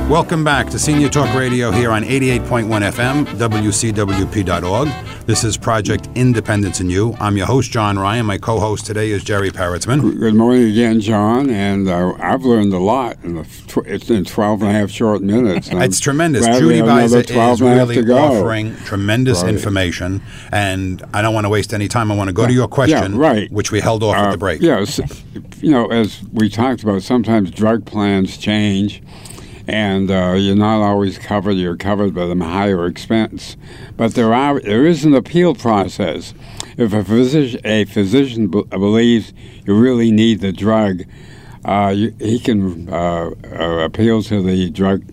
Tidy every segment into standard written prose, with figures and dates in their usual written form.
Welcome back to Senior Talk Radio here on 88.1 FM, WCWP.org. This is Project Independence in You. I'm your host, John Ryan. My co-host today is Jerry Parrotsman. Good morning again, John. And I've learned a lot. It's in 12 and a half short minutes. It's tremendous. Judy Biza is really offering tremendous information. And I don't want to waste any time. I want to go to your question, which we held off at the break. Yes. As we talked about, sometimes drug plans change. And you're not always covered. You're covered by the higher expense, but there is an appeal process. If a physician believes you really need the drug, he can appeal to the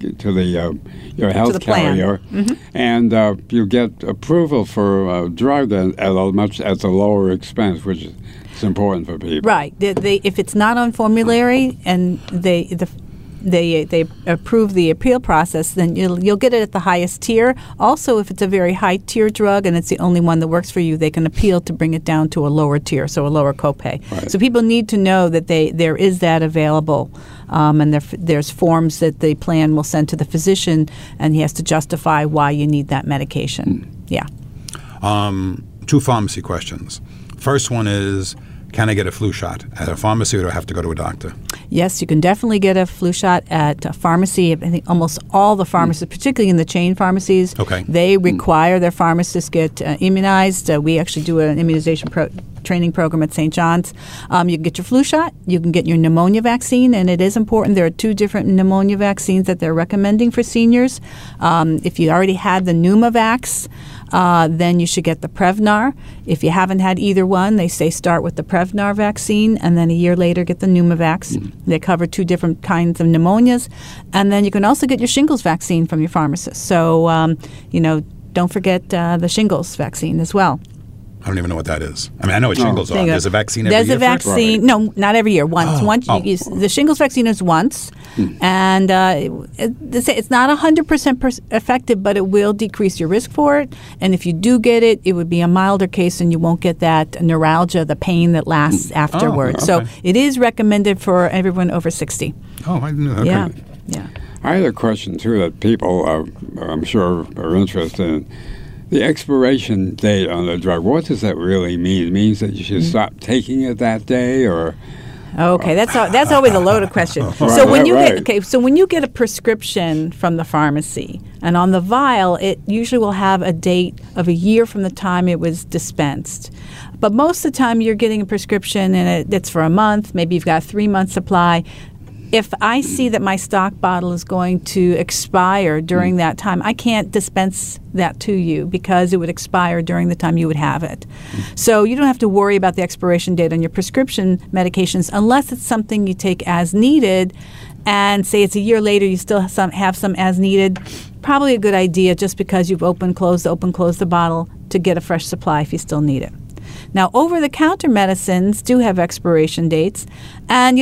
your health carrier, and you get approval for a drug at a lower expense, which is important for people. Right. If it's not on formulary and they approve the appeal process, then you'll get it at the highest tier. Also, if it's a very high tier drug and it's the only one that works for you, they can appeal to bring it down to a lower tier, so a lower copay. Right. So people need to know that there is that available, and there's forms that the plan will send to the physician, and he has to justify why you need that medication. Yeah. 2 pharmacy questions. First one is, can I get a flu shot at a pharmacy, or do I have to go to a doctor? Yes, you can definitely get a flu shot at a pharmacy. I think almost all the pharmacies, particularly in the chain pharmacies, they require their pharmacists get immunized. We actually do an immunization training program at St. John's. You can get your flu shot. You can get your pneumonia vaccine, and it is important. There are 2 different pneumonia vaccines that they're recommending for seniors. If you already had the Pneumovax, then you should get the Prevnar. If you haven't had either one, they say start with the Prevnar vaccine, and then a year later get the Pneumovax. They cover 2 different kinds of pneumonias. And then you can also get your shingles vaccine from your pharmacist. So, don't forget the shingles vaccine as well. I don't even know what that is. I mean, I know what shingles are. There's a vaccine every year? There's a vaccine. No, not every year. Once. The shingles vaccine is once. And it's not 100% effective, but it will decrease your risk for it. And if you do get it, it would be a milder case, and you won't get that neuralgia, the pain that lasts afterwards. So it is recommended for everyone over 60. Oh, I didn't know that. Yeah. I had a question, too, that people, I'm sure, are interested in. The expiration date on the drug, what does that really mean? It means that you should stop taking it that day, or? Okay, that's always a loaded question. So when you get a prescription from the pharmacy, and on the vial, it usually will have a date of a year from the time it was dispensed. But most of the time, you're getting a prescription, and it's for a month. Maybe you've got a 3-month supply. If I see that my stock bottle is going to expire during that time, I can't dispense that to you because it would expire during the time you would have it. So you don't have to worry about the expiration date on your prescription medications unless it's something you take as needed, and say it's a year later, you still have some as needed. Probably a good idea, just because you've open, closed the bottle, to get a fresh supply if you still need it. Now, over-the-counter medicines do have expiration dates, and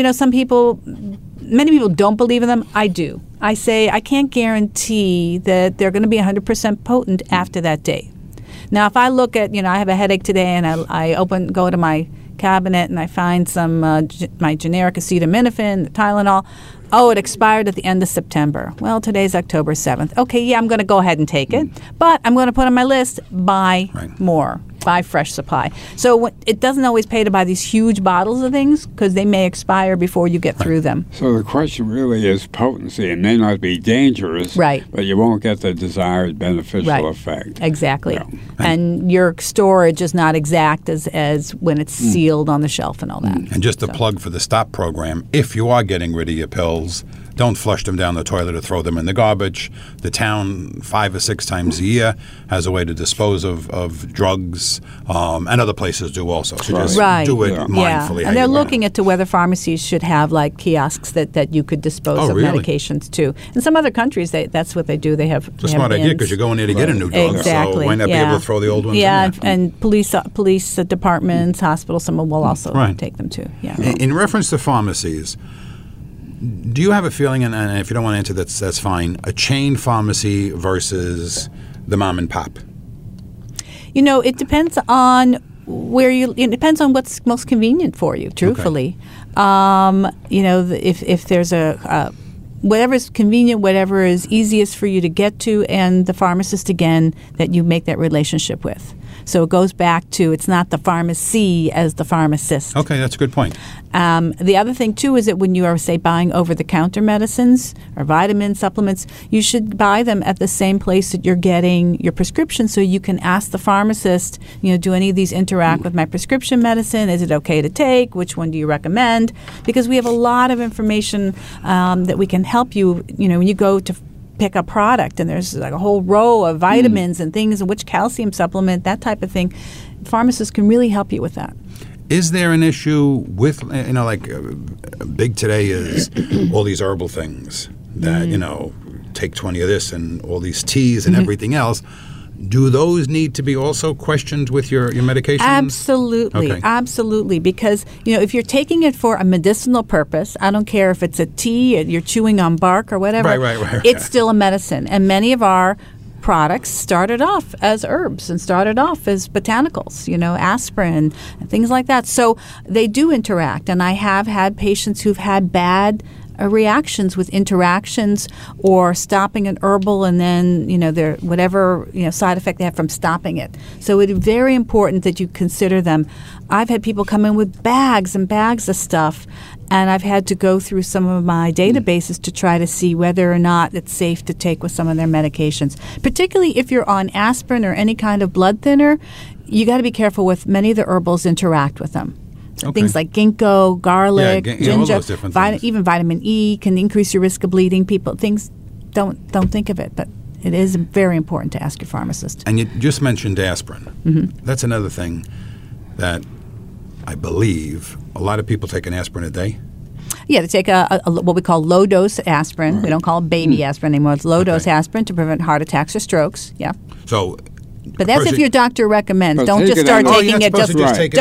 many people don't believe in them. I do. I say I can't guarantee that they're going to be 100% potent after that date. Now, if I look at, I have a headache today, and I go to my cabinet and I find some my generic acetaminophen, Tylenol. Oh, it expired at the end of September. Well, today's October 7th. Okay, yeah, I'm going to go ahead and take it, but I'm going to put on my list, buy more. Buy fresh supply. So it doesn't always pay to buy these huge bottles of things because they may expire before you get through them. So the question really is potency. It may not be dangerous, but you won't get the desired beneficial effect. Exactly. And your storage is not exact as when it's sealed on the shelf and all that. And just a plug for the STOP program, if you are getting rid of your pills, don't flush them down the toilet or throw them in the garbage. The town 5 or 6 times a year has a way to dispose of drugs, and other places do also. So just do it mindfully. Yeah. And they're looking into whether pharmacies should have kiosks that you could dispose of medications too. In some other countries, that's what they do. They have it's a smart idea because you're going there to get a new drug. Exactly. So why not be able to throw the old ones in there? And police departments, hospitals, someone will also take them too. Yeah. In reference to pharmacies, do you have a feeling, and if you don't want to answer that's fine, a chain pharmacy versus the mom and pop? It depends on it depends on what's most convenient for you, truthfully. Okay. If there's a whatever is convenient, whatever is easiest for you to get to, and the pharmacist, again, that you make that relationship with. So it goes back to, it's not the pharmacy as the pharmacist. Okay, that's a good point. The other thing, too, is that when you are, say, buying over-the-counter medicines or vitamins, supplements, you should buy them at the same place that you're getting your prescription, so you can ask the pharmacist, do any of these interact with my prescription medicine? Is it okay to take? Which one do you recommend? Because we have a lot of information that we can help you, when you go to pick a product and there's like a whole row of vitamins and things, and which calcium supplement, that type of thing. Pharmacists can really help you with that. Is there an issue with, big today is all these herbal things that, take 20 of this and all these teas and everything else. Do those need to be also questioned with your medications? Absolutely. Okay. Absolutely. Because, if you're taking it for a medicinal purpose, I don't care if it's a tea, you're chewing on bark or whatever, right. It's still a medicine. And many of our products started off as herbs and started off as botanicals, aspirin and things like that. So they do interact. And I have had patients who've had bad reactions with interactions or stopping an herbal and then, their whatever, side effect they have from stopping it. So it is very important that you consider them. I've had people come in with bags and bags of stuff, and I've had to go through some of my databases to try to see whether or not it's safe to take with some of their medications. Particularly if you're on aspirin or any kind of blood thinner, you got to be careful with many of the herbals interact with them. So things like ginkgo, garlic, ginger, all those different things. Even vitamin E can increase your risk of bleeding. People don't think of it, but it is very important to ask your pharmacist. And you just mentioned aspirin. Mm-hmm. That's another thing that I believe a lot of people take an aspirin a day. Yeah, they take a what we call low-dose aspirin. Right. We don't call it baby aspirin anymore. It's low-dose aspirin to prevent heart attacks or strokes. Yeah. So, but that's if your doctor recommends. Don't just start taking it. It's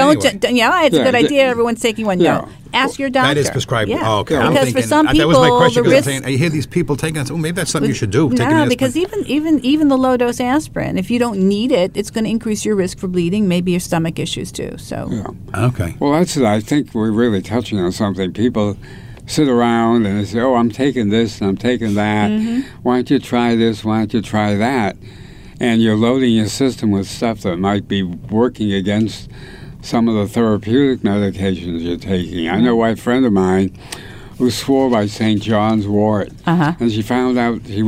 a good idea. Everyone's taking one. No, ask your doctor. That is prescribed. Yeah. Oh, okay. Because for some people, that was my question. the risk. I hear these people taking it. Oh, maybe that's something you should do. No, because even the low dose aspirin, if you don't need it, it's going to increase your risk for bleeding. Maybe your stomach issues too. So. Yeah. Okay. Well, I think we're really touching on something. People sit around and they say, "Oh, I'm taking this and I'm taking that. Why don't you try this? Why don't you try that?" And you're loading your system with stuff that might be working against some of the therapeutic medications you're taking. I know a friend of mine who swore by St. John's wort, and she found out he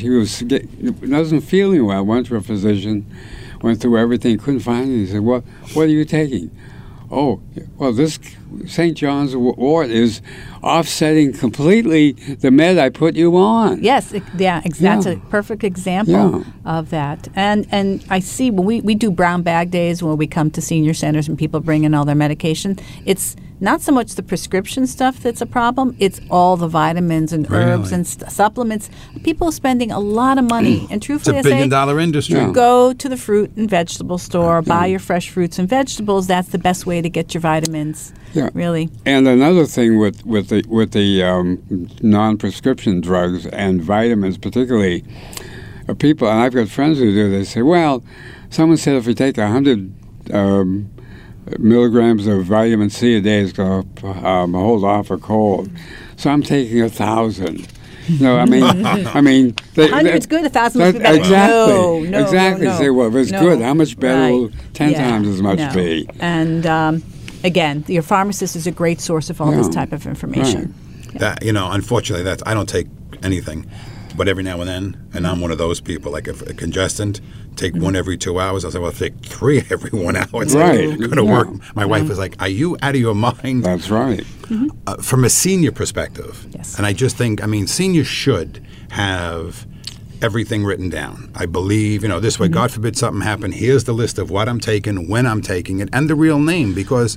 wasn't feeling well. Went to a physician, went through everything, couldn't find it. He said, "What are you taking?" "Oh, well, this St. John's wort is offsetting completely the med I put you on." Yes, that's a perfect example of that. And I see when we do brown bag days where we come to senior centers and people bring in all their medication, it's not so much the prescription stuff that's a problem, it's all the vitamins and herbs and supplements. People are spending a lot of money. And truthfully, it's a $1 billion industry. Go to the fruit and vegetable store, buy your fresh fruits and vegetables. That's the best way to get your vitamins. Yeah. Really. And another thing with the non-prescription drugs and vitamins, particularly, people, and I've got friends who do. They say, "Well, someone said if we take 100 milligrams of vitamin C a day, it's going to hold off a cold. So I'm taking 1,000." No, I mean, 100's good. 1,000 must be better. Exactly. No. Say, well, if it's good, how much better will 10 times as much be? And again, your pharmacist is a great source of all this type of information. Right. That unfortunately, I don't take anything, but every now and then, and I'm one of those people. Like if a congestant, take one every 2 hours. I say, well, take 3 every 1 hour. It's going to work. My wife was like, "Are you out of your mind?" That's right. From a senior perspective, and I just think, seniors should have everything written down. I believe, this way, God forbid something happened, here's the list of what I'm taking, when I'm taking it, and the real name, because,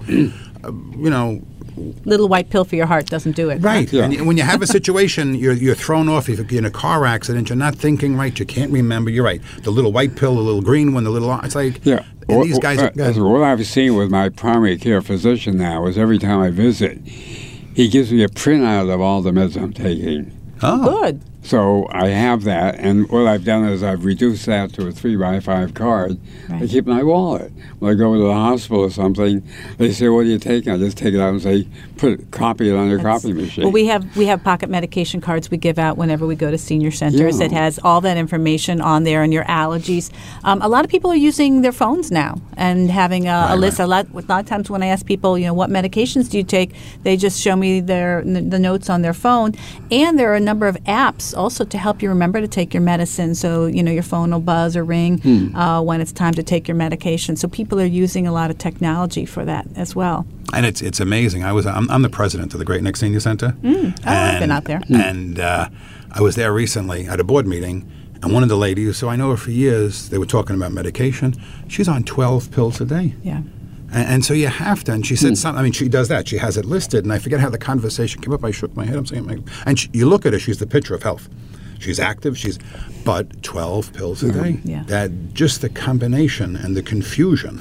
little white pill for your heart doesn't do it. Right. Yeah. And when you have a situation, you're thrown off. If you're in a car accident, you're not thinking right. You can't remember. You're right. The little white pill, the little green one, it's like, these guys are... What I've seen with my primary care physician now is every time I visit, he gives me a printout of all the meds I'm taking. Oh. Good. So I have that, and what I've done is I've reduced that to a 3x5 card. Right. I keep in my wallet. When I go to the hospital or something, they say, "What are you taking?" I just take it out and say, copy it on your copy machine. Well, we have pocket medication cards we give out whenever we go to senior centers. Yeah. It has all that information on there and your allergies. A lot of people are using their phones now and having a list. A lot of times when I ask people, what medications do you take, they just show me the notes on their phone. And there are a number of apps also to help you remember to take your medicine. So, your phone will buzz or ring when it's time to take your medication. So people are using a lot of technology for that as well. And it's amazing. I'm the president of the Great Neck Senior Center. I've been out there. And I was there recently at a board meeting, and one of the ladies, so I know her for years, they were talking about medication. She's on 12 pills a day. Yeah. And so you have to. And she said something. I mean, she does that. She has it listed. And I forget how the conversation came up. I shook my head. I'm saying, you look at her. She's the picture of health. She's active. But 12 pills a day. Yeah. That just the combination and the confusion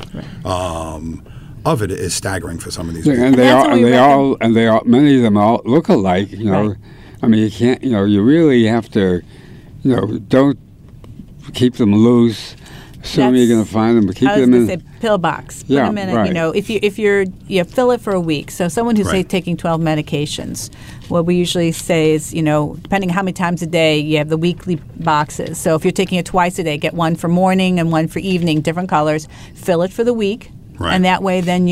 of it is staggering for some of these people. And they all, many of them all look alike. Right. I mean, you can't. You really have to. Don't keep them loose. Assume you're going to find them, but keep them in. I was going to say pill box. Put Yeah, them in it. right. If you fill it for a week. So someone who's say taking 12 medications, what we usually say is, depending on how many times a day, you have the weekly boxes. So if you're taking it twice a day, get one for morning and one for evening, different colors. Fill it for the week, and that way, then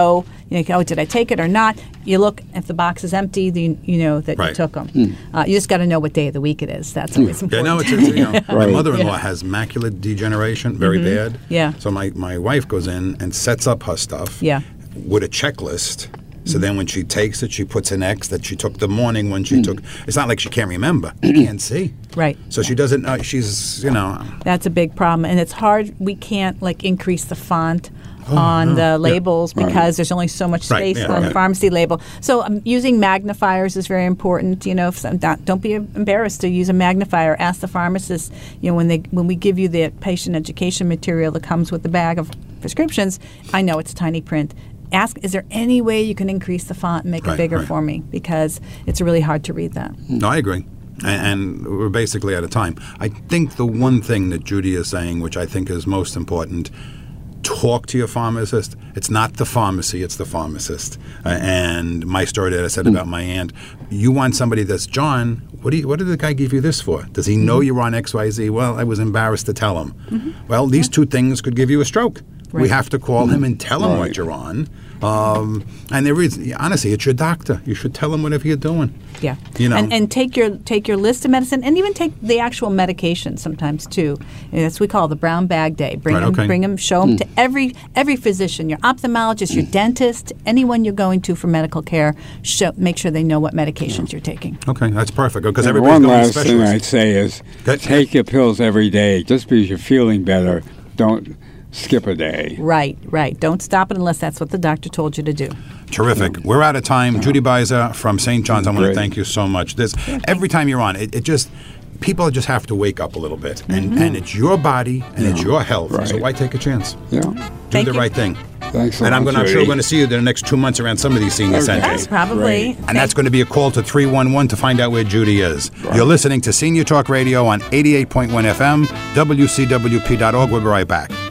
did I take it or not? You look, if the box is empty, then you know that you took them. You just got to know what day of the week it is. That's always important. My mother-in-law has macular degeneration, very bad. Yeah. So my wife goes in and sets up her stuff with a checklist. So then when she takes it, she puts an X that she took the morning when she took. It's not like she can't remember. She can't see. Right. So she doesn't know. She's, That's a big problem. And it's hard. We can't, increase the font on the labels because there's only so much space on the pharmacy label. So using magnifiers is very important. Don't be embarrassed to use a magnifier. Ask the pharmacist. When we give you the patient education material that comes with the bag of prescriptions, I know it's tiny print. Ask, is there any way you can increase the font and make it bigger for me? Because it's really hard to read that. No, I agree. And we're basically out of time. I think the one thing that Judy is saying, which I think is most important, talk to your pharmacist. It's not the pharmacy, it's the pharmacist. And my story that I said about my aunt, you want somebody that's, John, what did the guy give you this for? Does he know you're on XYZ? Well, I was embarrassed to tell him. Well, these two things could give you a stroke. We have to call him and tell him what you're on. And there is, honestly, it's your doctor. You should tell him whatever you're doing. Yeah. And take your list of medicine, and even take the actual medication sometimes too. And that's what we call the brown bag day. Bring them, show them to every physician, your ophthalmologist, your dentist, anyone you're going to for medical care. Make sure they know what medications you're taking. Okay, that's perfect. Because everybody's one going to last thing I'd say is take your pills every day. Just because you're feeling better, don't skip a day. Right. Don't stop it unless that's what the doctor told you to do. Terrific. We're out of time. Judy Beiser from St. John's, I want to thank you so much. Every time you're on, it just, people just have to wake up a little bit. And it's your body and it's your health. So why take a chance? Yeah. Do the right thing. Thanks so and much, I'm sure we're going to see you in the next 2 months around some of these senior centers. Yes, probably. And that's going to be a call to 311 to find out where Judy is. You're listening to Senior Talk Radio on 88.1 FM, WCWP.org. We'll be right back.